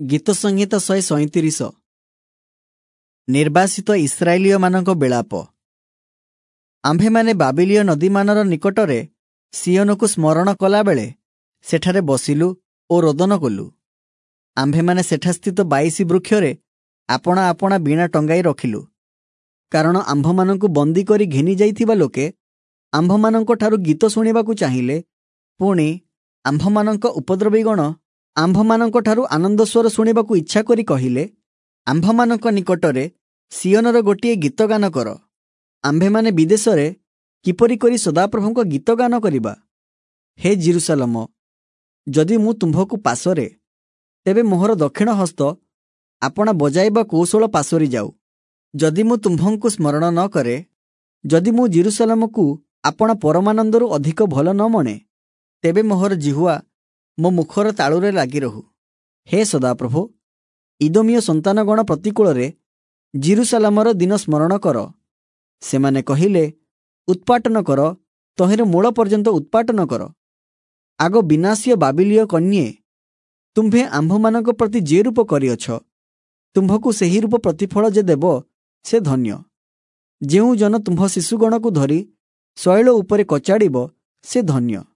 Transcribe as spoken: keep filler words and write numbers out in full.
गीत संहिता शहे सैंतीस निर्वासित इस्राएलीय मानक बेलाप। आम्भेमाने बाबिलीय नदीमानर निकटरे सियोनकु स्मरण कला बेले सेठारे बसिलु ओ रोदन कलु। आम्भेमाने सेठा स्थित बाईसी वृक्षरे आपणा आपणा बीणा टंगाई रखिलु, कारण आम्भमानंकु बंदी करी घिनी जाइथिबा लोके आम्भमानंक ठारु गीत शुणिबाकु चाहिले, पुणी आम्भमानंक उपद्रवीगण आम्भमानंक ठारु आनंद स्वर शुणिबाकु इच्छा करी कहिले, आम्भमानंक निकटरे सियोनर गोटिए गीत गान कर। आम्भेमाने विदेशरे किपरि करी सदाप्रभुंक गीत गान करिबा। हे जेरुसालेम, जदि मु तुम्भकु पासरे, तेबे मोहर दक्षिण हस्त आपणा बजाइबा कौशल पासरी जाऊ। जदि मु तुम्भंकु स्मरण न करे, जदि मु जेरुसालेमकु आपणा परमानंदरु अधिक भल न मणे, तेबे मोहर जिहुआ मो मुखर तालुरे लागि रहु। हे सदाप्रभु, इदोमीय संतानगण प्रतिकूलरे जेरुसालेमर दिन स्मरण कर। सेमाने कहिले, उत्पाटन कर, तहिर मूल पर्यंत उत्पाटन कर। आग विनाशीय बाबिलीय कन्ये, तुम्भे आम्भमानक प्रति जे रूप करिअछ, तुम्भकु सेही रूप प्रतिफल जे देव से धन्य। जेउ जन तुम्भ शिशुगणकु धरी शैल उपरे कचाड़िब से धन्य।